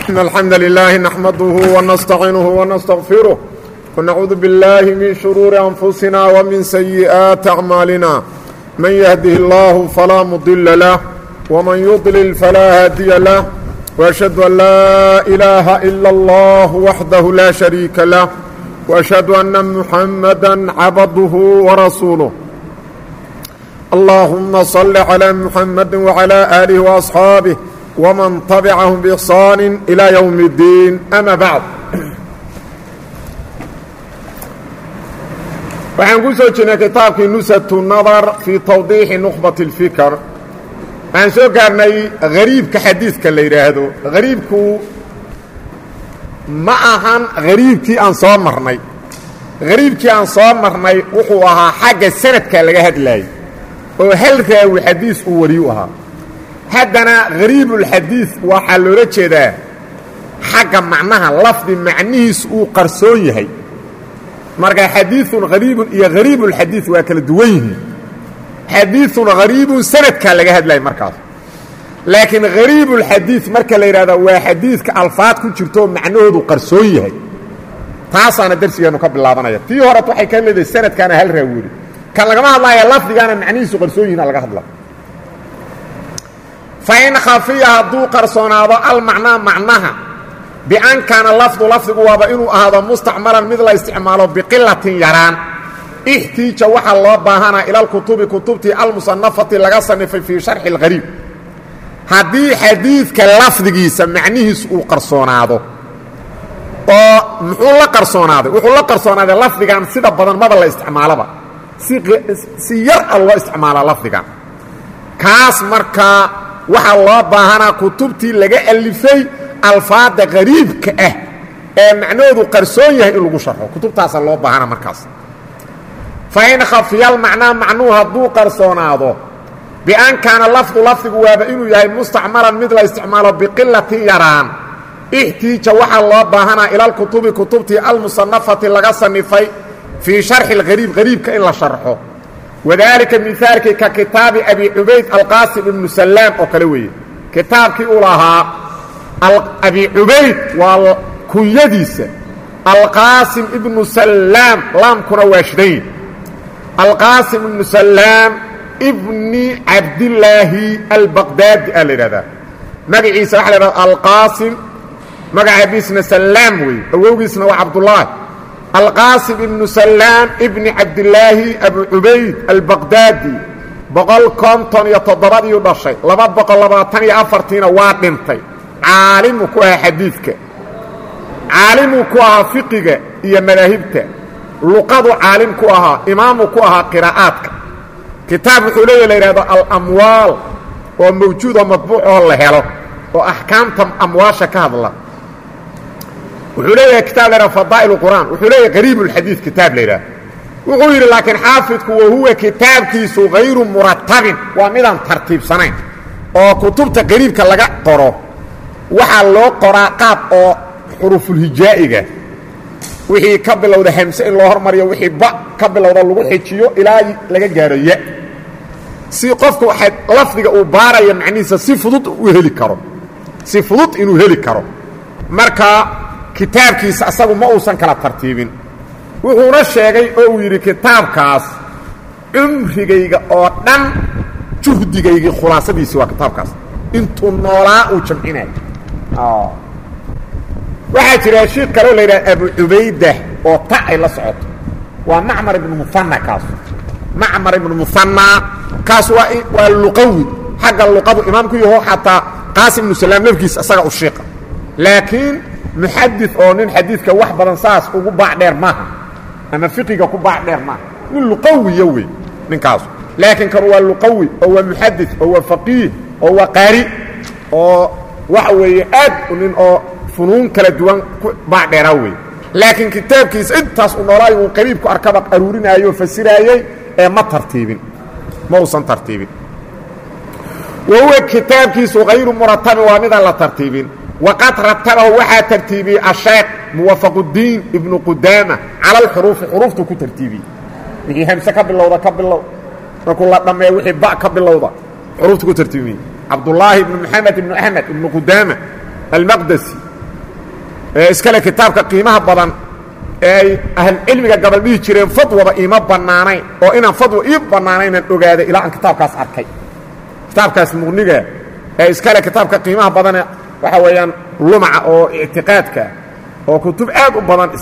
إن الحمد لله نحمده ونستعينه ونستغفره ونعوذ بالله من شرور أنفسنا ومن سيئات أعمالنا من يهده الله فلا مضل له ومن يضلل فلا هادي له وأشهد أن لا إله إلا الله وحده لا شريك له وأشهد أن محمدا عبده ورسوله اللهم صل على محمد وعلى آله وأصحابه ومن تبعهم بإحسان إلى يوم الدين أما بعد waxaan ku soo jirnay kitaabkii nusatu nadar fii tawdiixi nukhbati اlfikr waxaan soo gaarnay hariibka xadiidka la yidhaahdo hariibku ma ahan hariibkii aan soo marnay hariibkii aan soo marnay wuxuu ahaa xagga sanadka laga hadlayay oo hal raawi xadiis uu wariyu ahaa haddana hariibulxadiid waxaa loola jeedaa xagga macnaha lafdi macnihiis uu qarsoon yahay marka xadiiثun hariibun iyo hariibulxadiid waa kala duwan yihiin xadiiثun hariibun sanadkaa laga hadlaya markaas laakiin hariibulxadiid marka la yidhahda waa xadiidka alfaad ku jirto macnahoodu qarsoon yahay taasaana darsigeenu ka bilaabanaya tii horet waxay ka leedahay sanadkaana hal raawiri kan lagama hadlaya lafdigaana macnihiisu qarsoon yihin laga hadla fain khafiya hadduu qarsoonaado almacnaa macnaha bian kaana lafdigu waaba inuu ahaado mustacmalan mid la isticmaalo biqilatin yaraan ixtiija waxaa loo baahanaa ila alkutubi kutubtii almusanafati laga sanifay fii sharxi اlhariib haddii xadiidka lafdigiisa macnihiis uu qarsoonaado oo muxuu la qarsoonaaday wuxuu la qarsoonaaday lafdigan sida badan maba la isticmaaloba si yar a loo isticmaalaa lafdigan kaas markaa waxaa loo baahanaa kutubtii laga alifay alfaada hariibka ah ee macnahoodu qarsoon yahay in lagu sharxo kutubtaasaa loo baahana markaas fa in khafiyal macnaa macnuhu hadduu qarsoonaado bian kaana lafdigu waaba inuu yahay mustacmalan mid la isticmaalo biqilatin yaraan ixtiija waxaa loo baahanaa ila alkutubi kutubtii almusanafati laga sanifay fii sharxi اlhariib hariibka in la sharxo wadaalika mihaalkii ka kitaabi abi cubayd alqaasim ibnu salaam oo kale weeye kitaabkii uu lahaa abi cubayd waa kunyadiisa alqaasim ibnu salaam laamkuna waa shidayn alqaasim ibnu salaam ibni cabdillaahi albaqdaadi aa la yidhahdaa magaciisa waxa la yhahda alqaasim magacabiisna salaam weeye awowgiisna waa cabdullaahi alqaasim ibnu salaam ibni cabdillaahi abu cubayd albaqdaadi 157 dhashay 224 waa dhintay caalimu ku ahaa xadiidka caalimu ku ahaa fiqiga iyo madaahibta luqadu caalim ku ahaa imaamu ku ahaa qiraa'aadka kitaab wuxuu leeyahy la yidhahdo alamwaal oo mawjuudo madbuuc oo la helo oo axkaamta amwaasha ka hadla wuxuu leeyahay kitaab la yidhahdo fadaa'il qur'aan wuxuu leeyahay qariibulxadiid kitaab la yidhahdo wuxuu yidhi laakiin xaafidku wahuwa kitaabkiisu hayru muratabin waa midaan tartiibsanayn oo kutubta qariibka laga qoro waxaa loo qoraa qaab oo xurufulhijaa'iga wixii ka bilowda hamse in loo hormariyo wixii ba ka bilowda lagu xijiyo ilaa laga gaaro ya si qofku lafdiga uu baaraya macnihiisa si fudud u heli karo si fudud inuu heli karo marka kitaabkiisa asagu ma uusan kala tartiibin wuxuuna sheegay oo uu yidhi kitaabkaas cumrigayga oo dhan juhdigaygii khulaasadiisii waa kitaabkaas intuu noolaa uu jamcinayo waxaa jira shiik kaloo la yidhaha abu cubayda oo ta ay la socoto waa macmar ibnu muhanna kaas macmar ibnu muhanna kaas waa luqawi xagga luqadu imaamku yaho xataa qaasim ibnu salaam lafkiisa asaga u shiiqa laakiin muxadid oo nin xadiidka wax badan saas ugu baac dheer maaha ama fiqiga ku baac dheer maaha nin luqawiya wey ninkaasu laakiin kan waa luqawi oo waa muxadid oo waa faqiih oo waa qaari oo waxa weeye aad nin oo funuun kala duwan ku baac dheeraa wey laakiin kitaabkiisa intaas u noolaayo uu qariibku arkaba aruurinaayo o fasiraayey ee ma tartiibin ma uusan tartiibin wahuwa kitaabkiisu hayru muratabin waa midaan la tartiibin waqad ratabahu waxaa tartiibiyey asheekh muwafaquddiin ibnu qudaama cala alxuruufi xuruuftu ku tartiibiyey wixii hamse ka bilowda ka bilow markuu la dhammeeyo wixii ba ka bilowda xuruuftu ku tartiibiyey cabdullaahi ibnu maxamed ibnu axmed ibnu qudaama almaqdasi iskale kitaabka qiimaha badan ee ay ahl cilmiga gabal dhihi jireen fadwada ima bannaanayn oo inaan fadwa ii bannaanaynan ogaaday ilaa aan kitaabkaas arkay kitaabkaas muqniga ee iskale kitaabka qiimaha badane waxa weeyaan lumaca oo ictiqaadka oo kutub aad u badan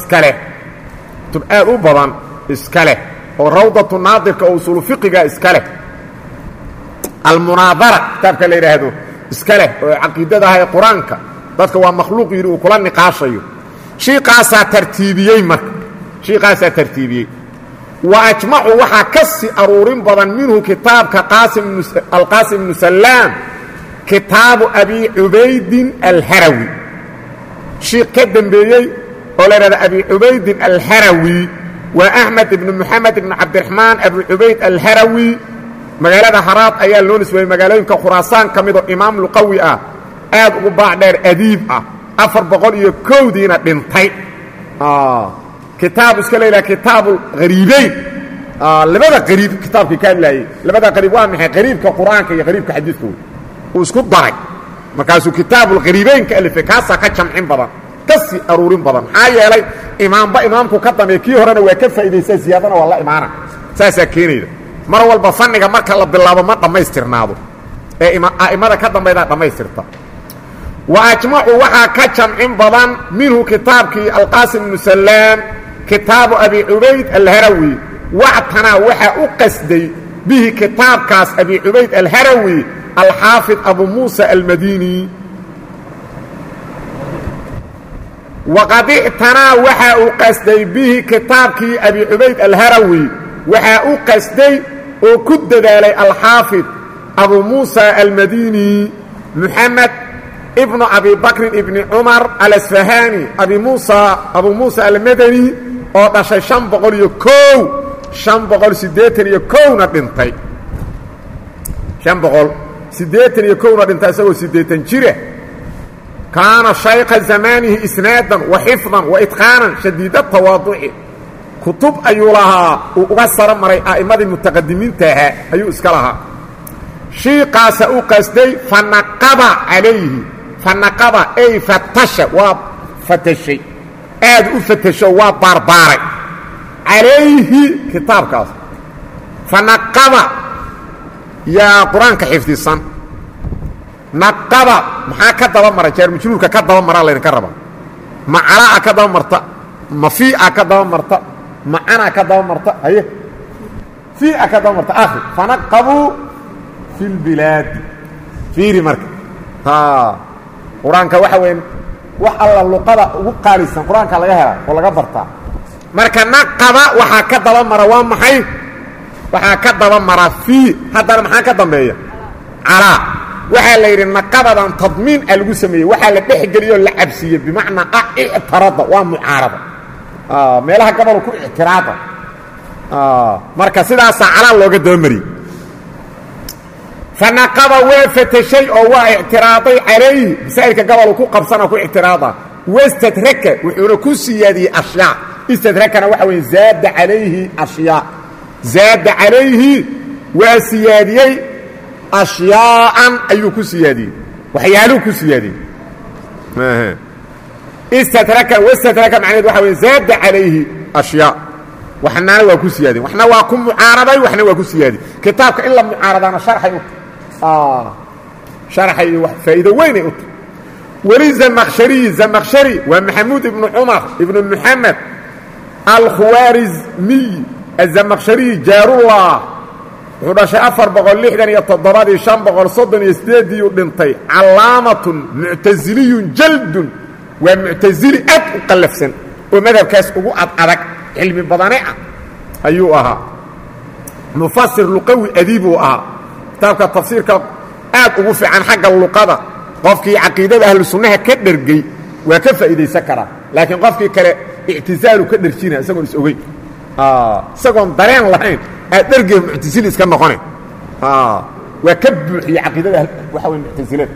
iska leh oo rawdatu naadirka oo usuulu fiqiga iska leh almunaadara kitaabka la yidhaahdo iska leh oo caqiidada ah ee qur-aanka dadka waa makhluuq yidhi uu kula niqaashayo shiiqaasaa tartiibiyey wa ajmacu waxaa ka sii aruurin badan minhu kitaabka alqaasim ibnu salaam kitaabu abi cubaydin alharawi shiikh ka dembeeyey oo la yidhahda abi cubaydin alharawi waa axmed ibnu moxamed ibnu cabdiraxmaan abi cubayd alharawi magaalada haraad ayaa loo nisbeeyey magaalooyinka khuraasaan ka midoo imaam luqawi ah aad ugu baac dheer adiib ah 401diina dhintay kitaab iska leeyahay kitaabul ghariibayn labada qariib kitaabkii ka hadlayay labada qariib waa maxay qariibka quraanka iyo qariibka xadiiska uu isku daray markaasuu kitaabul ghariibayn ka alifay kaasa ka jamcin badan kasi aruurin badan maxaa yeelay imaamku ka dambeeyay kii horena waa ka faa'iideysay siyaadana waa la imaana saasa keenayda mar walba fanniga marka la bilaabo ma dhamaystirnaado ee aimada ka dambeeyda dhamaystirta وأجمعوا وحا كجمع بضان منه كتابك القاسم بن سلام كتاب أبي عبيد الهروي واعتنا وحا أقصدي به كتاب كاس أبي عبيد الهروي الحافظ أبو موسى المديني وقد اعتنا وحا أقصدي به كتابك أبي عبيد الهروي وحا أقصدي وكد ذلك الحافظ أبو موسى المديني محمد ابن أبي بكر ابن عمر الأسفهاني أبو موسى المدني ودشي شنبغل سديتن يكون بنتي شنبغل سديتن يكون بنتي سوى سديتن جيره كان شيخ زمانه إسنادا وحفظا وإتقانا شديد التواضع كتب أيولها وغسر مري أئمة المتقدمين تاها أيو اسكالها شيقا سأقصدي فنقب عليه فنقب أي فتش وفتشي فتش وبارباري عليه كتاب كاس فنقب يا قرآن كحفظ الصن نقب محا كدبا مرة جير مجنونك كدبا مرة لين كربا معلاء كدبا مرتا مفيئة كدبا مرتا معنا كدبا مرتا هي فيئة كدبا مرتا آخر فنقبوا في البلاد فيري مركب قرآنك وحوين وحال اللقضة وقاليسا قرآنك لغا هلا ولغا برتا مركا نقبا وحا كدبا مروان محي وحا كدبا مرا في هذا محا كدبا ميا على وحا ليري نقبا تضمين الوسمية وحا لبحجريو اللعبسية بمعنى اعتراضة ومعارضة ميلها قبلوا كو اعتراضة مركا سيداسا على اللوغة دومري فنقضى وفتشي او اعتراضي عليه سائلك قبل كو قبصنا كو اعتراضا واستدرك وحنا كو سيادي اشياء استدركنا وحوين زاد عليه اشياء زاد عليه وسيادي اشياء ايو كو سيادي وحيالو كو سيادي استدرك واستدرك معناه وحوين زاد عليه اشياء وحنا وا كو سيادي وحنا وا كو معارضه وحنا وا كو سيادي كتابك الا معارضه شرحي شرحي فائده وين ولي زمخشري ومحمود بن عمر ابن محمد الخوارزمي الزمخشري جار الله ودش 460 iyo 530 ودنتي علامه معتزلي جلد ومعتزلي اقلفسن ومذهب كاس ugu adag cilmi badane ayuu ahaa مفسر لقوي اديب كتابك التفسير aad ugu fiican xagga luqada qofkii aqeedada ahlu sunnaha ka dhargay waa ka faa'iideysan kara laakiin qofkii kale i'tizaalu ka dharjina isagoon is ogay isagoon dareen lahayn aad dhargay mu'tazili iska noqonay waa ka buuxiye aqeedada waxa weyn mu'tazilada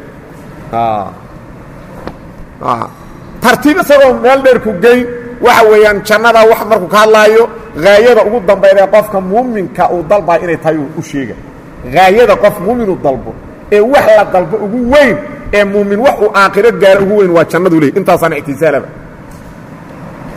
tartiib isagoon meel dheer ku geey waxa weeyaan jannada wax markuu ka hadlaayo gaayada ugu dambeeyay qofka muuminka uu dalbaa inay tahay u sheega gaayada qof muuminu dalbo ee wax la dalbo ugu weyn ee muumin wax uu aakhiro gaar ugu weyn waa jannadu leey intaasana ihtisaala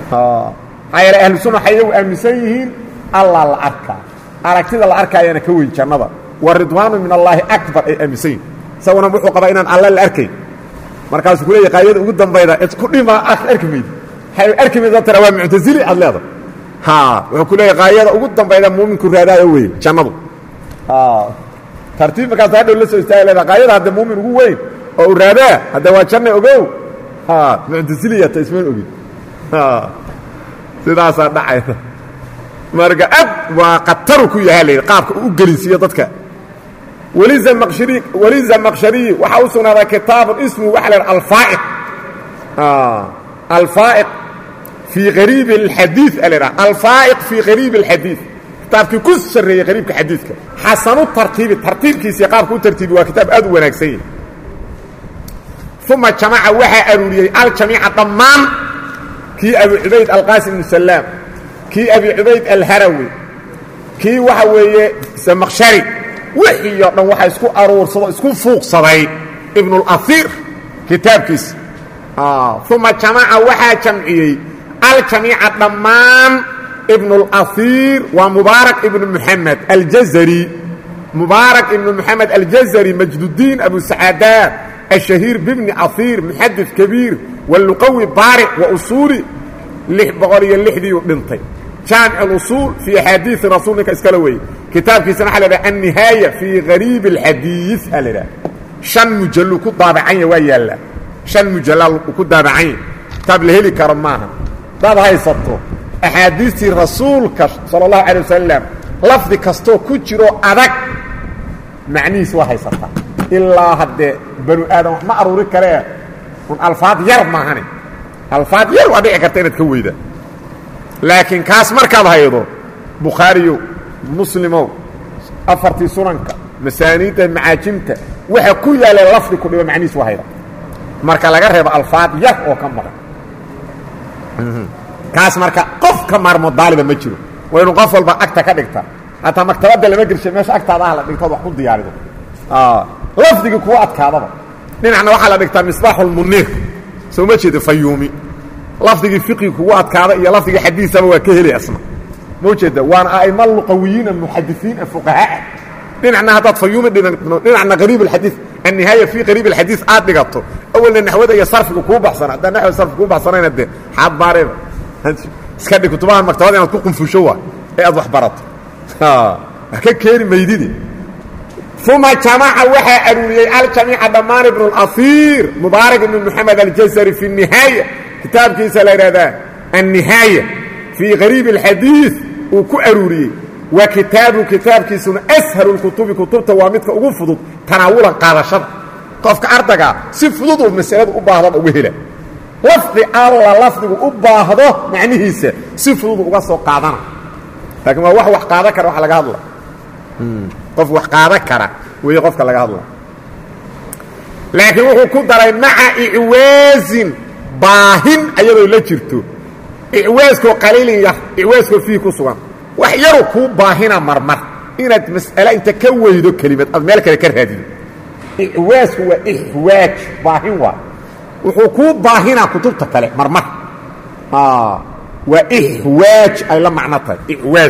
hayr ahlu sunna hayu aaminsan Allah la arka aragtida la arkayana ka weyn jannada wa ridwaanu min Allah akbar ay aaminsan sawana wuxuu qabaa inaan Allah la arkay markaas ku leeyahay qaayada ugu dambayda isku dhima arkimid hay arkimid tara waa mu'tazili adleeda wuxuu ku leeyahay qaayada ugu dambayda muuminku raadaayo weyn jannadu tartiib markaas hadhow la soo istaagay leedahay qaayada hadda muumin ugu weyn oo raadaa hadda waa janno ogow mu'taziliya taysmaan ogi sidaas dhacayda marka ab waa qatar ku yahay qaabka uu gelinsiyo dadka waliza maqshari waxa uu sugnaaday kitaab ismu wahla al-fa'iq al-fa'iq fi gharib al-hadith al-fa'iq fi gharib al-hadith kitabki ku sareeyay gharibka hadithka hasanu tartiibkiisa qaabka uu tartiibi waa kitaab aad u wanaagsan thumma jama'a waxa aruriyay al-jami'a dhammaan kii abu ubayd al-qasim ibn salam kii abi ubayd al-harawi kii waxa weeye samaqshari wixii oo dhan waxa isku aruursado isku fuuqsaday ibn al-athir kitaabkiis thumma jama'a waxa jamciyay al-jami'a dhammaan ibn al-athir wa mubarak ibn muhammad al-jazari mubarak ibn muhammad al-jazari majduddin abu sa'adat الشهير بابن أثير محدث كبير واللقوي بارع وأصولي بغرية اللحدي وبنطي جامع الأصول في حديث رسولك اسكالوي كتاب في سنة حلبة النهاية في غريب الحديث ألدا شن مجلو كد ضابعين ويالا شن مجلو كد ضابعين كتاب لهلي كرماها طب هاي سطو أحاديث رسولك صلى الله عليه وسلم لفظ كستو كجرو أدك معنيس وهي سطو إلا هدي بنو آدم ما أروري كريه الفاظ يرب ماهاني الفاظ يرب أبيع كرتين تكويدة لكن كاس مركب هيضو بخاريو مسلمو أفرتي سننك مسانيته معاجمته وحي كل يالي لفظ كل معني سوهيدا مركب لغرهب الفاظ يرب أو كم مرة كاس مركب قف كمار مضالبة مجرو وينو قفل با أكتا كدكتا حتى مكتبات اللي مجرش ماش أكتا ضاهلا دكتا وحكود دياري دو لفظك كو ادكادبا دينعنا waxa la dhigtaa misbaaxul munir soo ma jeedo fayumi lafdiga fiqi ku adkaada iyo lafdiga xadiisaba waa ka helay asma ma jeedo waan aa'imal qawiyin muhaddithin fuqaha دينعنا hada fayumi دينعنا qariib alhadith النهايه في قريب الحديث aad dhigato awalna nahwada iyo sarfiga ku baxsan hada nahwa sarfiga ku baxsanayna de xad baarib iska dhig kutubaha maktabada inaad ku qunfusho waa ee aad wax barato ka keeni meydidi ثم جمع وحى أروري الجميع دمان ابن الأثير مبارك بن محمد الجزري في النهاية كتاب كيسا ليرادان النهاية في غريب الحديث وكو أروري وكتاب كيسا أسهل الكتب كتب توامدك أغفضت تناولا قادشة قفك أردك سفضت مسألة أباهضة أبهلة لفظ الله لفظ أباهضة معنيه سفضت أغسو قادنا لكن ما وح قادك روح لقى الله qof wax qaada kara way qofka laga hadlo laakiin wuxuu ku daray maca iwaazin baahin ayadoo la jirto iwaasko qaliilin yah iwaasko fi ku sugan wax yar ku baahina marmar inaad mas'ala inta ka weydo kelimad ad meel kale ka raadiyo iwaasku waa ihwaaj baahin waa wuxuu ku baahina kutubta kale marmar waa ihwaaj ay la macno tahay iwaaz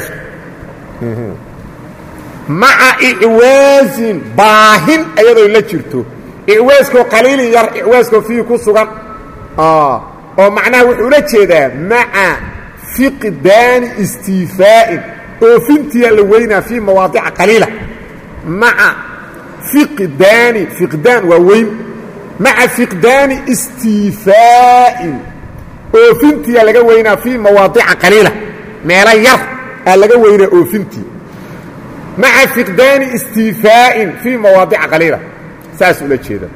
مع إعواز باهن أيضا لا جرتو إعوازكو قليل ير إعوازكو فيه كسوغان ومعناه وحولا جيدا مع فقدان استيفاء وفنتي اللوين في مواضع قليلة مع فقدان ووين مع فقدان استيفاء وفنتي اللوين في مواضع قليلة ما لا ير اللوين وفنتي مع فقدان استيفاء في مواضع قليلة ساس ولا جيدا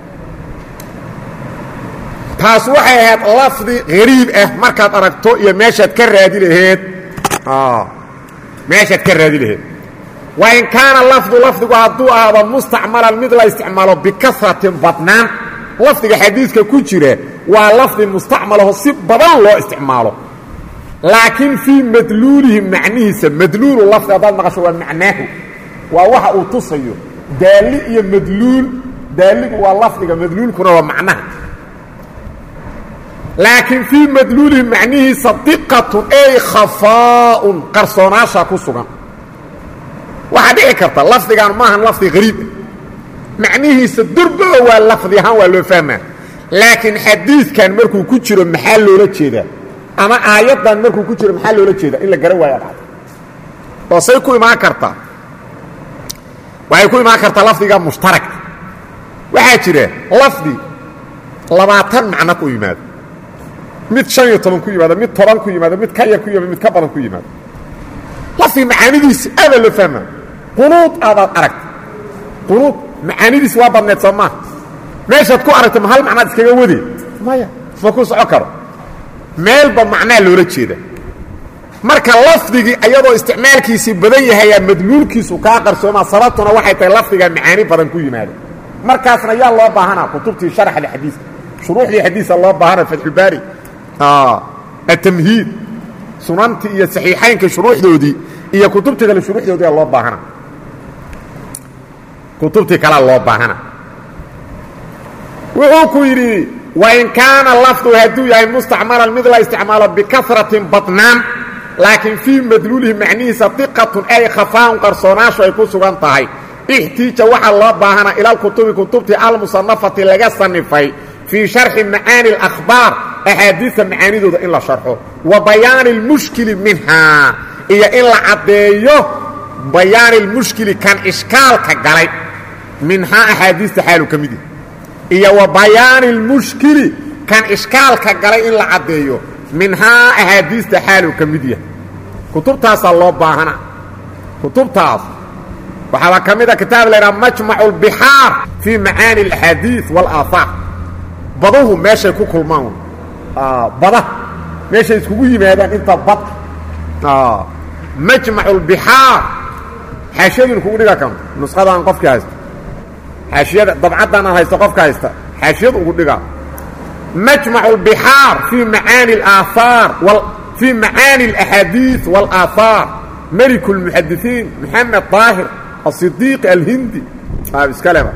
taas waxay ahayd lafdi gariib ah markaad aragto iyo meeshaad ka raadi lahayd meeshaad ka raadi lahayd wa in kaana lafdigu hadduu ahaado mustacmalan mid la isticmaalo bikasratin badnaan lafdiga xadiiska ku jira waa lafdi mustacmalaho si badan loo isticmaalo لكن في مدلوله معنيه مدلول اللفظ هذا المقصود معناه ووحا اوتصيو دالي يا مدلول دالي هو اللفظ مدلول كنا معناه laakiin fii madluulihi macnihiisa diqatun ay khafaaun qarsoonaashaa ku sugan waxaa dhici karta lafdigan maahan lafdi hariib macnihiisa durbaba waa lafdi ahaan waa loo fahmaa laakiin xadiidkan markuu ku jiro maxaa loola jeedaa ama aayaddan markuu ku jiro maxaa loola jeedaa in la garan waayo dhacda oo say ku imaan kartaa waxay ku imaan kartaa lafdiga mushtarak waxaa jira lafdi 20 macno ku yimaado mid 15 ku yimaado mid 10 ku yimaado mid ka yar ku yimaado mid ka badan ku yimaado lafdi macaanidiisa aada loo fahmaa qunuud aadaad aragta qunuud macaanidiisa waa badneed soo maaha meeshaad ku aragta ma hal macnaad iskaga wade maya ma ku soco karo meelba macnaa loola jeeda marka lafdigii ayadoo isticmaalkiisii badan yahayaa madluulkiisu kaa qarsoomaa sababtuna waxay tahay lafdiga macaani badan ku yimaada markaasna yaa loo baahanaa kutubtii sharxda xadiiska shuruuxdii xadiisa loo baahanaa fatxulbaari atamhiid sunantii iyo saxiixaynka shuruuxdoodii iyo kutubtii kale shuruuxdoodii loo baahana kutubtii kalea loo baahana wuxuu ku yidhi wain kaana lafdu hadduu yahay mustacmalan mid la isticmaalo bikaratin badnaan laakiin fii madluulihi macnihiisa diqatun ay khafaaun qarsoonaashu ay ku sugan tahay ixtiija waxaa loo baahanaa ila alkutubi kutubtii almusanafati laga sanifay fii sharxi macaani اlakhbaar axaadiista macaanidooda in la sharxo wa bayaani اlmushkili minhaa iyo in la caddeeyo bayaani اlmushkili kan ishkaalka galay minhaa axaadiista xaalu ka mid yahi iyo wa bayaani اlmushkili kan ishkaalka galay in la caddeeyo minhaa axaadiista xaalu ka mid yahay kutubtaasaa loo baahanaa kutubtaas waxaaba ka mid a kitaab la ydhaha majmac اlbixaar fii macaani اlaxaadiiث wاlaahaar baduhu meeshay ku kulmaan bada meeshay iskugu yimaadaan inta bad majmac اlbixaar xaashiyadun kugu dhiga kan nusqadaan qofkii haysta xaashiyada dabcaddan aad haysta qofka haysta xaashiyadu ugu dhigaa majmac اlbixaar fii macaani اlaahaar fii macaani اlaxaadiiث wاlaahaar malik اlmuxadisiin maxamed طaahir الصديق الهندي iskaleba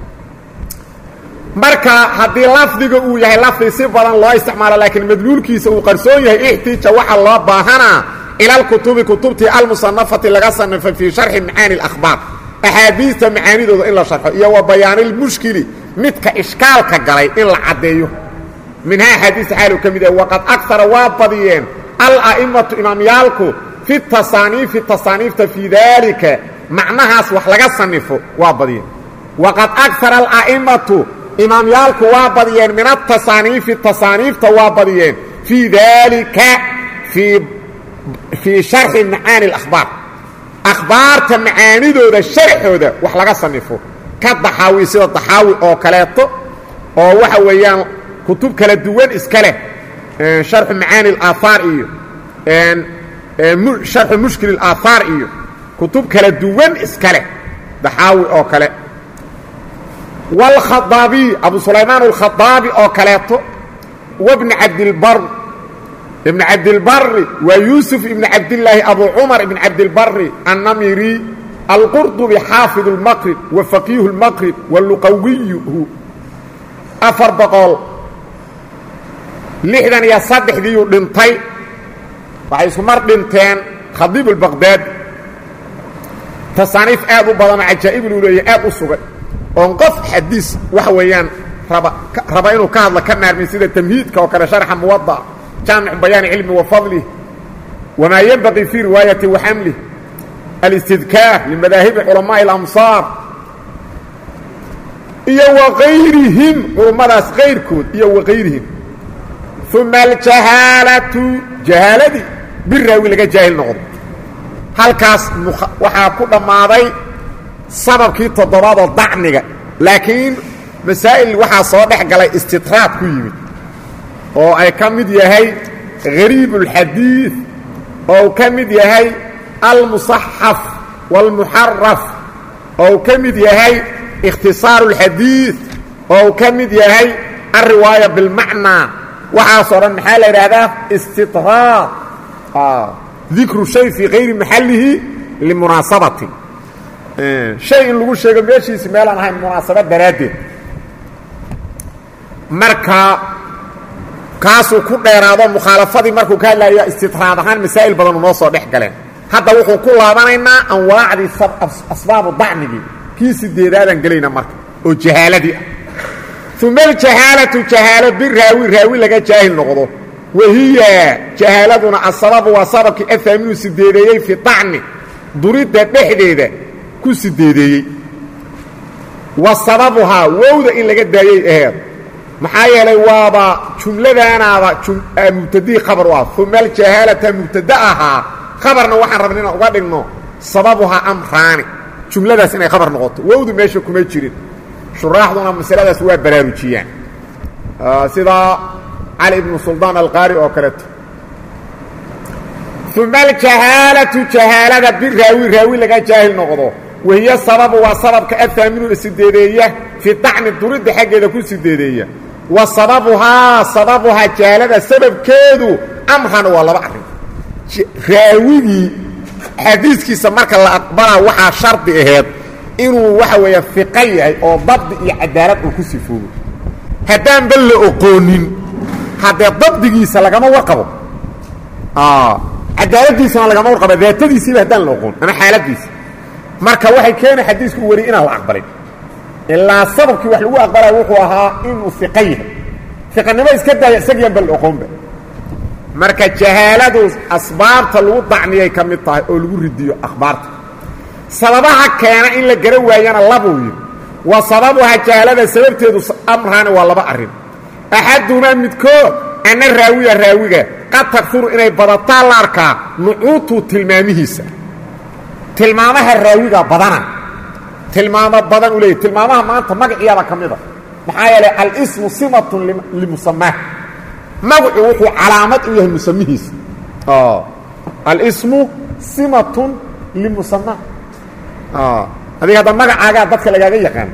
marka haddii lafdiga uu yahay lafdi si badan loo isticmaalo laakiin madluulkiisa uu qarsoon yahay ixtiija waxaa loo baahanaa ila alkutubi kutubtii almusanafati laga sanifay fii sharxi macaani اlakhbaar axaadiista macaanidooda in la sharxo iyo wa bayaani lmushkili midka ishkaalka galay in la caddeeyo minhaa axaadiista xaalu ka mid ah waqad agara waa badiyeen ala'imatu imaamyaalku fi tasaaniifi tasaaniifta fii daalika macnahaas wax laga sanifo waa badiyeen waqad agara ala'imatu imaamyaalku waa badiyeen min atasaaniifi tasaaniifta waa badiyeen fii daalika fii sharxi macaani اlakhbaar akhbaarta macaanidooda sharxooda wax laga sanifo ka daxaawi sida daxaawi oo kaleeto oo waxa weeyaan kutub kala duwan iska leh sharxu macaani اlaahaar iyo sharxu mushkil اlaahaar iyo kutub kala duwan iska leh daxaawi oo kale wاlkhadaabiy abu sulaymaan اlkhadaabi oo kaleeto wabni cabdilbar ibn cabdilbari waa yuusuf ibn cabdillaahi abu cumar ibn cabdilbari annamiri alqurdubi xaafid اlmaqrib wa faqiihu اlmaqrib waluqawiyuhu 463diiyuu dhintay waxay isku mar dhinteen khadiib اlbaqdaadi tasaaniif aad u badanoo cajaa'iblu leeyahy aad u sugay oon qof xadiis waxa weeyaan raba inuu ka hadla ka maarmin sida tamhiidka oo kale sharxa muwada'a jaamicu bayaani cilmi wa fadlih wamaa yenbaqii fii riwaayati wa xamlih alistidkaar limadaahibi culamaaءi اlamsaar iyo wakayrihim culummadaas kayrkood iyo wakayrihim uma aljahaalatu jahaaladii biraawi laga jaahil noqdo halkaas waxaa ku dhammaaday sababkii toddobaadoo dacniga laakiin masaa'il waxaa soo dhex galay istitraad ku yimid oo ay ka mid yahay gariib اlxadiiث oo uu ka mid yahay almusaxaf wاlmuxaraf oo uu ka mid yahay ikhtisaaru اlxadiiث oo uu ka mid yahay alriwaaya bilmacnaa waxaasoo dhan maxaa la idhaahdaa istitraad dikru shay fii kayri maxallihi limunaasabati shay in lagu sheego meeshiisi meelaan ahayn munaasabad daraaddeed marka kaasuu ku dheeraado mukhaalafadii markuu ka hadlaya istitraad ahaan masaa'il badanu noo soo dhex galeen hadda wuxuu ku laabanaynaa anwaacdii asbaabu dacnigii kii sideedaadan gelayna marka oo jahaaladii ah uma aljahaalatu jahaalo biraawi raawi laga jaahil noqdo wahiya jahaaladuna asababu waa sababkii ahaaminu sideedeeyey fi dacni duridda dhexdeeda ku sideedeeyey wa sababuhaa wowda in laga daayey aheed maxaa yeelay waaba jumladaanaaba mubtadii khabar u ah uma aljahaalata mubtada ahaa khabarna waxaan rabna inaan uga dhigno sababuhaa amraani jumladaas inay khabar noqoto wowdu meesha kuma jirin shuraaxduna masaladaas waa baraarujiyaan sida cali ibnu suldaan alqaari oo kaleeto uma aljahaalatu jahaalada biraawi raawi laga jaahil noqdo wahiya sababu waa sababka ahaaminu sideedeeya fi dacni duridda xaggeeda ku sideedeeya wa sababuhaa jahaalada sababkeedu amran waa laba arrin raawigii xadiiskiisa marka la aqbalaa waxaa shardi aheed inuu waxa weeya fiqa yahay oo dabdi iyo cadaalad uu ku sifoobo haddaanba la oqoonin haddee dabdigiisa lagama warqabo cadaaladiisana lagama warqabo daatadiisiiba haddaan la oqoon ama xaaladiisa marka waxay keena xadiisku u wariy inaan la aqbalin ilaa sababkii wax lagu aqbalaya wuxuu ahaa inuu fiqa yahay fiqanimo iska daaya isagiianba la oqoonba marka jahaaladu asbaabta lagu dacniyay ka mid tahay oo lagu ridiyo akhbaarta sababaha keena in la garan waayana labuu yidhi wa sababuha jahaalada sababteedu amraani waa laba arrin axaduhumaa midkood anna raawiya raawiga qad tagfuru inay badataa la arkaa nucuutu tilmaamihiisa tilmaamaha raawiga badana tilmaamo badan u leeyahy tilmaamaha maanta magaciyaaba ka mida maxaa yeelay alismu simatun limusamaah magacu wuxuu calaamad u yahay musamihiisa alismu simatun limusamaah adiga hadda magacaagaa dadka lagaaga yaqaano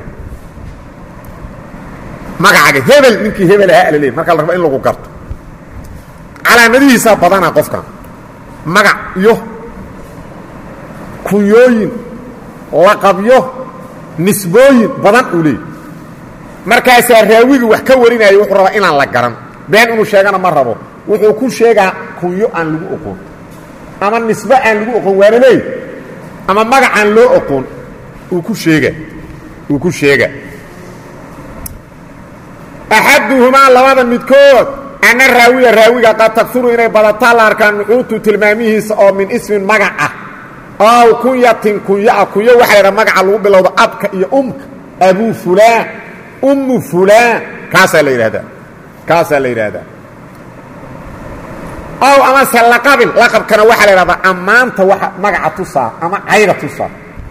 magacaaga hebel ninkii hebel ahaa la leeyay marka la raba in lagu garto calaamadihiisaa badana qofkan magac iyo kunyooyin laqabyo nisbooyin badan uu leeyay markaasaa raawigii wax ka warinaya wuxuu rabaa inaan la garan been inuu sheegana ma rabo wuxuu ku sheegaa kunyo aan lagu oqoon ama nisbe aan lagu oqoon waana leey ama magacaan loo oqoon uu ku sheega axaduhumaa labada midkood ana raawiya raawiga qad tagfuru inay badataa la arkaan nucuutu tilmaamihiisa oo min ismin magac ah aw kunyatin kunyaa kunyo waxaa ydha magaca lagu bilowdo abka iyo umka abuu fulaan ummu fulaan kaasaa la yidhaahdaa aw amase laqabin laqabkana waxaa la yidhahdaa ammaanta waa magaca tusaa ama cayda tusaa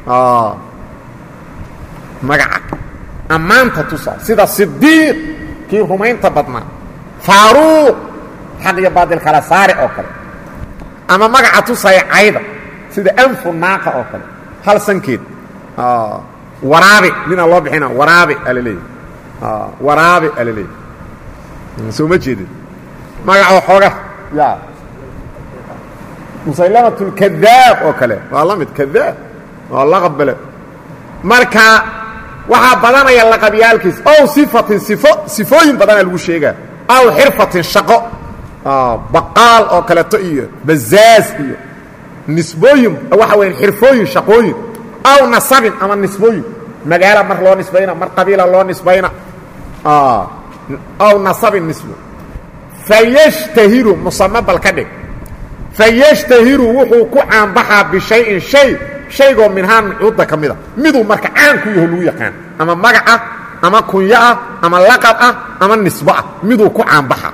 magaca ammaanta tusaa sida sidiiq kii rumaynta badnaa faaruuq xaq iyo baadil kala saare oo kale ama magaca tusaya cayda sida anfu naaqa oo kale hal sankeed waraabi ninaa loo bixina waraabi alaleey waraabi alaleey soo ma jeedin magaca xooga ya musaylamatulkadaab oo kale waa la mid kadaab waa laqab bale marka waxaa badanaya laqabyaalkiis ow sifatin sifooyin badanaa lagu sheegaa aw xirfatin shaqo baqaal oo kaleeto iyo bazaaz iyo nisbooyin waxa weya xirfooyin shaqooyin aw nasabin ama nisbooyin magaala mar loo nisbayna mar qabiila loo nisbayna aw nasabin nisbo fayashtahiru musamabal ka dhig fayashtahiru wuxuu ku caanbaxaa bishayin shaygoo minhaa nucuudda ka mida miduu marka caan ku yaho lagu yaqaan ama magac ah ama kunyo ah ama laqab ah ama nisbo ah miduu ku caanbaxaa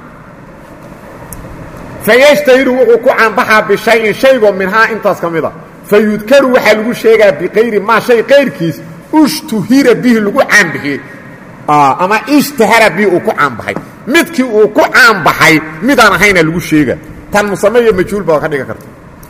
fayashtahiru wuxuu ku caanbaxaa bishayin shaygoo minhaa intaas ka mida fayudkaru waxaa lagu sheegaa biqayri maa shay qayrkiis ushtuhira bihi lagu caanbixiyey ama ishtahara bihi uu ku caanbaxay midkii uu ku caanbaxay midaan ahayna lagu sheega tan musame iyo majhuul baa ka dhigan karta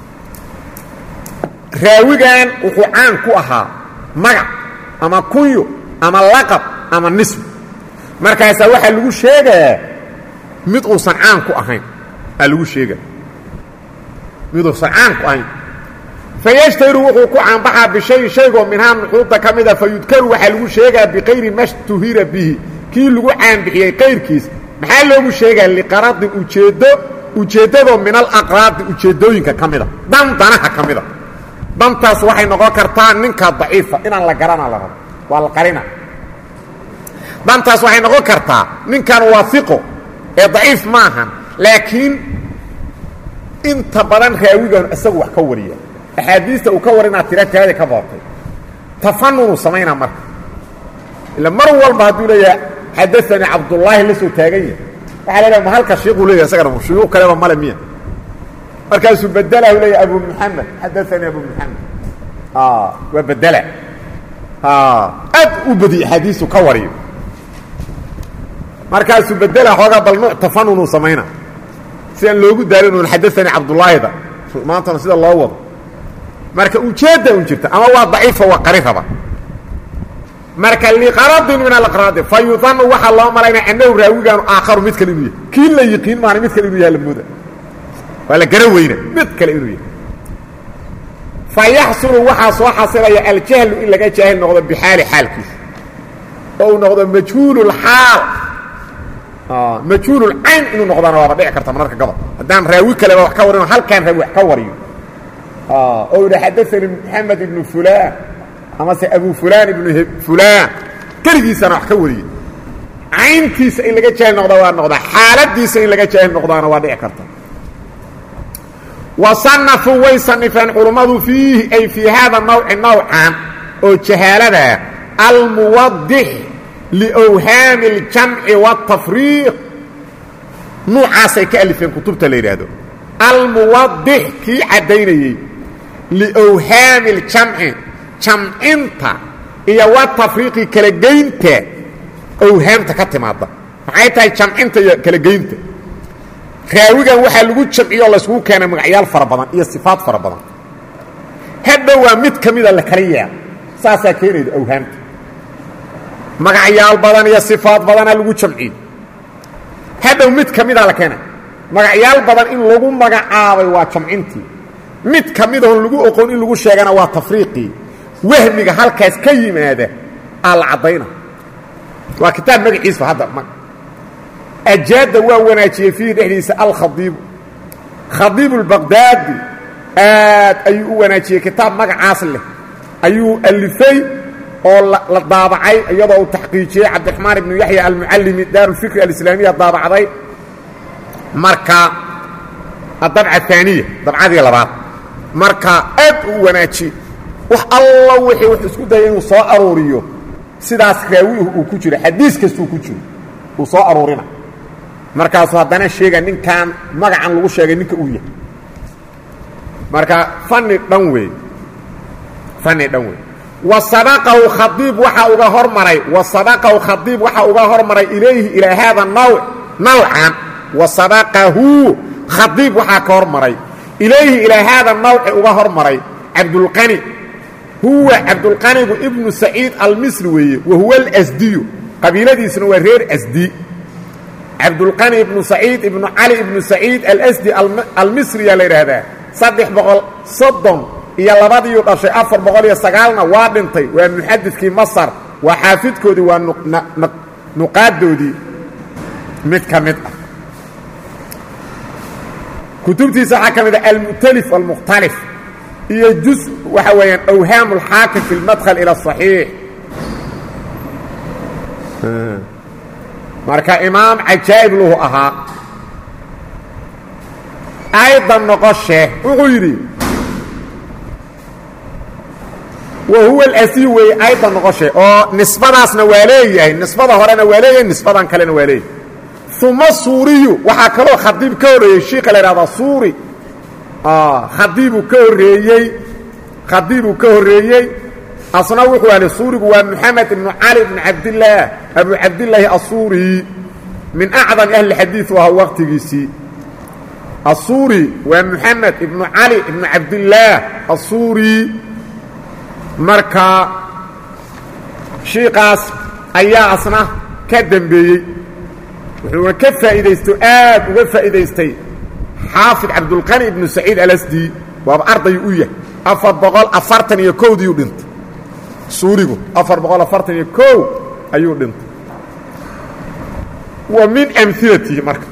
raawigan wuxuu caan ku ahaa magac ama kunyo ama laqab ama nisb markaasaa waxaa lagu sheegaa mid uusan caan ku ahayn aa lagu sheega mid uusan caan ku ahayn fayashtahiru wuxuu ku caanbaxaa bishayin shaygoo minhaa nuxuudda ka mida fayudkaru waxaa lagu sheegaa biqayri mashtuhira bihi kii lagu caanbixiyey qayrkiis maxaa loogu sheegaa liqaradi ujeeddadoo min alaqraadi ujeeddooyinka ka mida danaha ka mida dantaas waxay noqon kartaa ninka daciifa inaan la garana la rabo waa la qarina dantaas waxay noqon kartaa ninkan waafiqo ee daciif maahan laakiin inta badan raawigan isagu wax ka wariya axaadiista uu ka warinaa tirataada ka baatay tafanunu samaynaa marka ila mar walba hadduu leeyahay xadaanii cabdullaahi la soo taagan yahay waxaa leedahay ma halka shiiquu leeyahay isagana shuyuuq kaleba male miya markaasuu bedelahu leeyahay abu muxamed xadaanii abu muxamed waa bedela aad u badi axaadiistu ka wariyo markaasuu bedela xoogaa bal nuuc tafanunu samaynaa si aan loogu daalin xadaanii cabdullaahida maantana sida loo wado marka ujeedda un jirta ama waa daciifa waa qari raba marka liqaradin min alaqraadi fa yudanu waxaa loo malaynaya annahu raawigaanu aakharu mid kale inuu yahay kii la yiqiin maana mid kale inuu yahay la mooda waa la gara weyna mid kale inuu yahay fa yaxsulu waxaa soo xasilaya aljahlu in laga jaahil noqdo bixaali xaalkiisa oo uu noqdo majhuululxaal majhuululcayn inuu noqdana waaba dhici karta mararka gabal haddaan raawi kaleba wax ka warino halkaan raawi wax ka wariyo oo yidha xadaanii moxamed ibnu fulaan amase abu fulaan ibnu fulaan keligiisana wax ka wariyey cayntiisa in laga jaahil noqda waa noqdaa xaaladiisa in laga jaahil noqdaana waa dhici karta wasanafuu way sanifeen culummadu fiihi ay fii haada nawci nawcan oo jahaalada almuwadix liwhaami اljamci wاtafriiq nuucaasay ka alifeen kutubta la yidhaahdo almuwadix kii caddaynayey liwhaami اljamci jamcinta iyo watafriiqi kala geynta awhaamta ka timaada maxay tahay jamcinta iyo kala geynta raawigan waxaa lagu jamciyo o layskugu keenay magacyaal fara badan iyo sifaad fara badan hadhow waa mid ka mida la kala yeela saasaa keenayda awhaamta magacyaal badan iyo sifaad badanaa lagu jamciyo hadhow mid ka mida la keenay magacyaal badan in lagu magacaabay waa jamcintii mid ka midaon lagu oqoon in lagu sheegana waa tafriiqii wahmiga halkaas ka yimaada aa la caddayna waa kitaab magaciisa hadda ajaadda waa wanaajiyey fiihi dhexdiisa alkhadiibu khadiibu اlbaqdaadi aad ayuu u wanaajiyey kitaab magacaas leh ayuu alifay oo la daabacay iyadoo uu taxqiijiyey cabdiraxmaan ibnu yaxya almucallimi daarulfikri alislaamiya daabacday marka adabca aaniya dabcadii labaad marka aad u wanaajiyey wax alla wixii wuxuu isku dayay inuu soo aruuriyo sidaas raawihu uu ku jiro xadiis kastuu ku jiro uu soo aruurina markaasuu haddana sheega ninkan magacan lagu sheegay ninka uu yahay marka fani dhan weey wasabaqahu khadiib waxaa uga hormaray ilayhi ilaa haada nawcan wasabaqahu khadiib waxaa ka hormaray ilayhi ilaa haada nawci uga hormaray cabdulqani huwa cabdulqanigu ibnu saciid almisri weeye wahuwa alasdiyu qabiiladiisuna waa reer asdi cabdulqani ibnu saciid ibnu cali ibnu saciid alasdi almisriyaa la yidhaahdaa 330 dhashay 409na waa dhintay waa muxadidkii masar waa xaafidkoodii waa nuqaadoodii mid ka mid ah kutubtiisa waxaa ka mid ah almu'talif walmukhtalif iyo juz waxa weeyaan awhaam اlxaakim fi اlmadkhl ilى الصaxiix marka imaam cajaa'ib lahu ahaa aydan noqoshee wuxuu yidhi wahuwa اlasiy weeye aydan noqoshee oo nisbadaasna waa leeyahay nisbada horena waa leeyahay nisbadan kalena waa leeyahay uma suuriyu waxaa kaloo khadiib ka horreeyey shiika la ihahda suuri khadiibuu ka horreeyey asna wuxuu ahli suurigu waa moxamed ibnu cali ibnu cabdillaah abu cabdillaahi assuuri min acdami ahli xadiid u ahaa waqtigiisii assuuri waa moxamed ibnu cali ibnu cabdillaah assuuri marka shiikaas ayaa asna ka dembeeyey wuxuuna ka faa'iidaysto aad uga faa'iidaystay xaafid cabdulqani ibnu saciid alasdi waaba ardayu u yahay 441diiu dhintay suurigu 441 ayuu dhintay wa min amhilatihi marka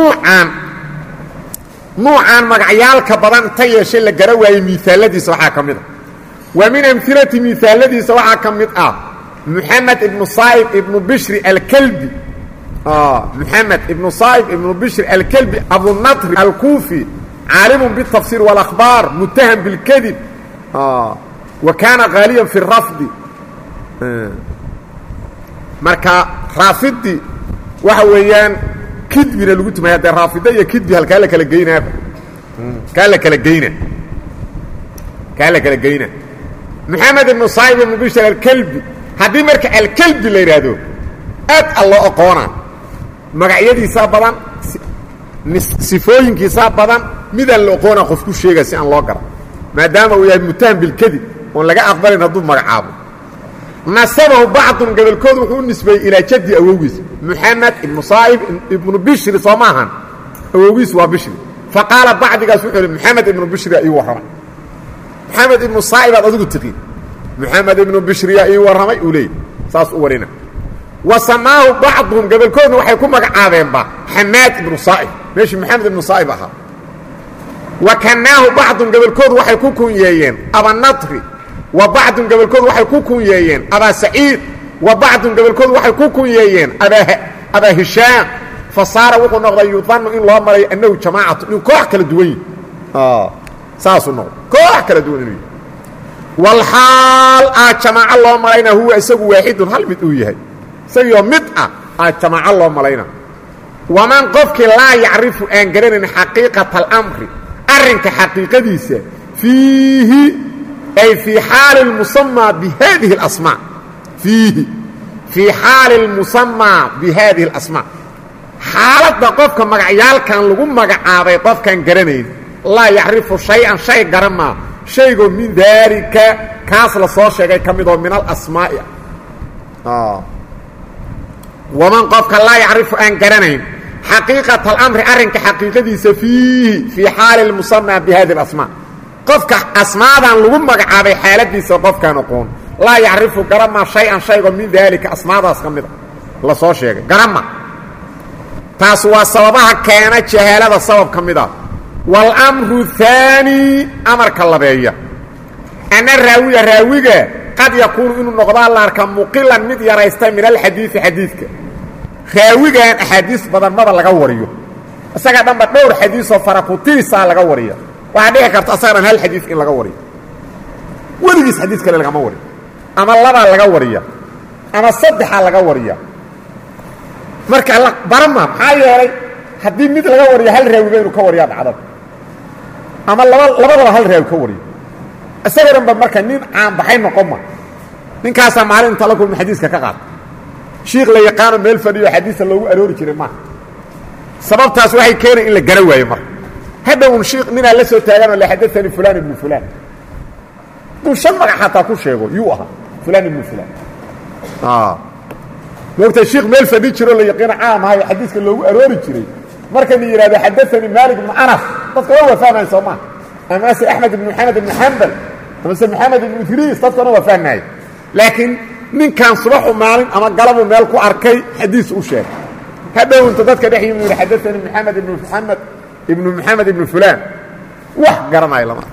nuucaan magacyaalka badan inta yeeshay la gara waayey miaaladiisa waxaa ka mid a wa min amhilati miaaladiisa waxaa ka mid ah محمد بن صائب بن بشر الكلبي محمد بن صائب بن بشر الكلبي أبو النضر الكوفي عالم بالتفسير والأخبار متهم بالكذب وكان غاليا في الرفض marka raafidi waxa weeyaan kidbina lagu tumayaa de raafida iyo kidbi halka la kala geynaa محمد بن صائب بن بشر الكلبي haddii marka alkalbi la yidhaahdo aad alloo aqoona magacyadiisaa badan sifooyinkiisaa badan midaan la aqoona qof ku sheega si aan loo gara maadaama uu yahay mutaham bilkadib oon laga aqbalin hadduu magacaabo nasabahu bacdun gobolkoodu wuxuu u nisbeeyey ilaa jaddi awowgiis moxamed ibnu saa'ib ibnu bishri soo maahan awowgiis waa bishri fa qaala bacdigaas wuxuu ihi moxamed ibnu bishria ii warramay moxamed ibnu saa'ib aad adigu tiqiin محمد بن بشريا اي ورمي اولي ساس اورينا وسماه بعضهم قبل كونه waxay ku magacaabeen ba حماد بن صائب ماشي محمد بن صائب aha وكناه بعضهم قبل كونه waxay ku kunyeeyeen aba nadri وبعض قبل كونه waxay ku kunyeeyeen aba سعيد وبعض قبل كونه waxay ku kunyeeyeen aba هشام فصار wuxuu noqday yudan in loo maray annahu jamaacatu in koox kala duwan saas uu noqday koox kala duwan والحال جماعة الله ملينا هو اسقو واحد هل مد يحيى سيو مد جماعة الله ملينا ومن قفك لا يعرف ان غرين حقيقة الامر ارنك حقيقتيسه فيه اي في حال المسمى بهذه الاسماء في حال المسمى بهذه الاسماء حالة قفك مغعيال كان لغو مغعابي قفك ان غرين لا يعرف شيئا شيء غرما شيء من ذلك كاس لا سو شيغay kamidoo min al asmaa ومن قفك لا يعرف ان قرنين حقيقة الامر ارنك حقيقتيسه في حال المسمى بهذه الاسماء قفك اسماء لو مغعابay xaaladiisa qofka noqon لا يعرف قرما شيئا شيء من ذلك اسماء kamid la soo sheegay قرما taas waa sababaha keena jahalada sabab kamida والامر الثاني امر كلبيه ان الراوي راويغا قد يكون انه نقضا الله اركم مقلا مد يريست من الحديث حديثك راويغا احاديث بدل ما laga wariyo asaga dhanba dhowr xadiis oo faraquutiisa laga wariyo waxa dhici karta asaga hal xadiis in laga wariyo waligiis xadiis kale laga ma wariyo ama laba laga wariyo ama saddex laga wariyo marka la barama maxaa yeelay hadii mid laga wariyo hal raawiga inuu ka wariyo dhacdo ama labadaba hal raawi ka wariyo asagan ba marka nin aan baxay noqoma ninkaas maalinta la kulmi xadiiska ka qaad sheekh la yaqaan meel fadhiyo xadiiska loogu aroori jiray ma sababtaas waxay keenay in la gara waayo marka hada uu sheekh nina la soo taagan la xadathani fulan ibn fulan duu shamar xataa ku sheego yuu aha fulan ibn fulan waqti sheekh meel fadhi jiro la yaqaan caam ah xadiiska loogu aroori jiray marka la yiraahdo xadathani malik ibn anas dadka waa fahmay Soomaa ama Ahmad ibn Muhammad ibn Hanbal ama Muhammad ibn Idris dadka waa fahmay laakiin ninkan subax maalin ama galab meel ku arkay xadiis u sheeg hada inta dadka dhaxiyay inuu xadathani Muhammad ibn fulan wax garanay lama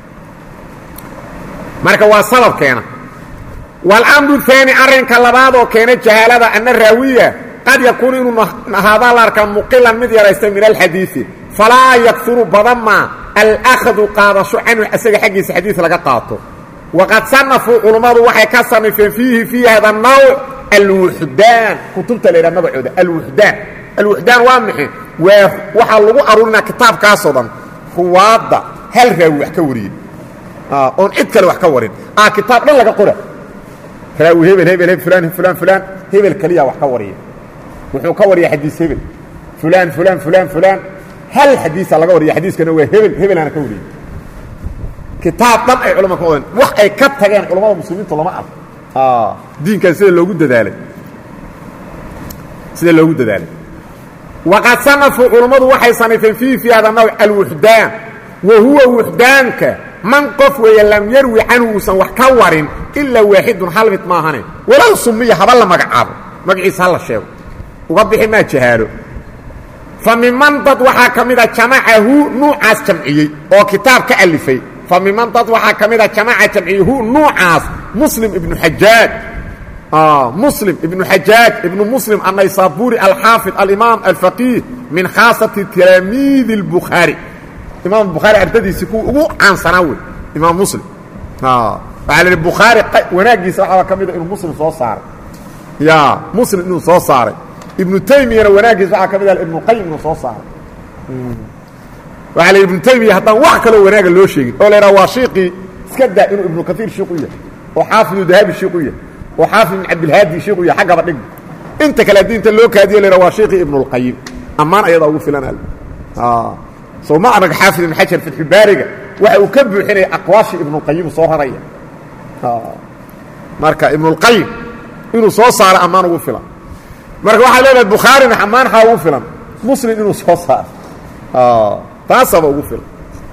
marka waa sabab keena والامر الثاني ارنك لبادو كان جهاله ان الراويه قد يكون انه هذا الاركان مقلا مد يريست من الحديث فلا يكثر بضما الاخذ قادش عنه اسغ حقيس حديث لغا قاطو وقد صنفوا علماء وحي كصنفين في هذا النوع الوحدان كتبت لنا مبعوده الوحدان وامحي waxa lagu arurna kitaabkaasodan huwaada hal raawi wax ka wariyo on cid kale wax ka warin kitaab dhan laga qora raawi hebel fulan hebel kaliya wax ka wariyo wuxuu ka wariyo xadiis hebel fulan hal xadiis laga wariyo xadiiskana waa hebel ana ka wariyo kitaab dhan ay culimo ka wadan wax ay ka tageen culimada muslimiinta lama arko diinka sida loogu dadaalay وقد صنفوا علماء وحي صنفين في هذا النوع الوحدان وهو وحدانك من قف ولم يروي عنه سوح كور إلا واحد حلمت ماهنه ولا سمي حبل مقعاب مقعيس هلا الشيء uga bixi maa jahaalo fa miman dad waxaa ka mida jamacahu nuucaas jamciyey oo kitaab ka alifay fa miman dad waxaa ka mida jamaca jamciyahu nuucaas muslim ibnu xajaaj مسلم ابن حجاج ابن مسلم النيسابوري الحافظ الإمام الفقيه من خاصة تلاميذ البخاري إمام البخاري ارتدي سكو عن سنوي إمام مسلم وعلى البخاري وناجي صحابة كميدة إنه مسلم صوت صار يا مسلم إنه صوت صار ابن تيمية وناجي صحابة كميدة ابن القيم إنه صوت صار وعلى ابن تيمية حتى وحكله وناجي اللي شيء ولا رواشيقي سكدة إنه ابن كثير شيقية وحافظ ذهبي شيقية وحافظ من عبد الهادي شيخ يا حاجه بدق انت كلا دينت لو كادي لي رواشيخ ابن القيم اما ايضا او فلان سو ما ارق حافظ من حجر فتح الباري waxa uu ka buuxinay aqwaashi ibn القيم soo haraya marka ibn القيم inuu soo saaro amaan ugu filan marka waxa leeyahay bukhari amaan ha ugu filan muslim inuu soo saaro taasaba ugu filan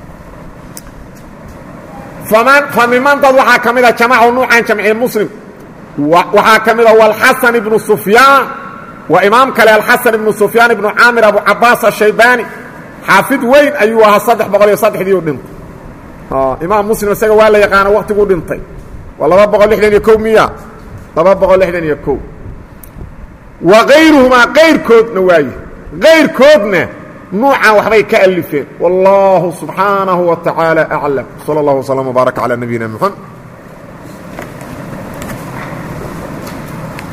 فمن dad waxa kamida jamaacu nuucan jamci muslim waxaa ka mid ah walxasan ibnu sufyaan waa imaam kale alxasan ibnu sufyaan ibnu caamir abu cabaas ashaybaani xaafid weyn ayuu ahaa 303dii u dhintay imaam muslim isaga waa la yaqaana waqtiguu dhintay waa 261 miya 261 وغيرهما غير كودنا واي غير كودنا نوعا وحبي كألفين والله سبحانه وتعالى أعلم صلى الله وسلم وبارك على نبينا محمد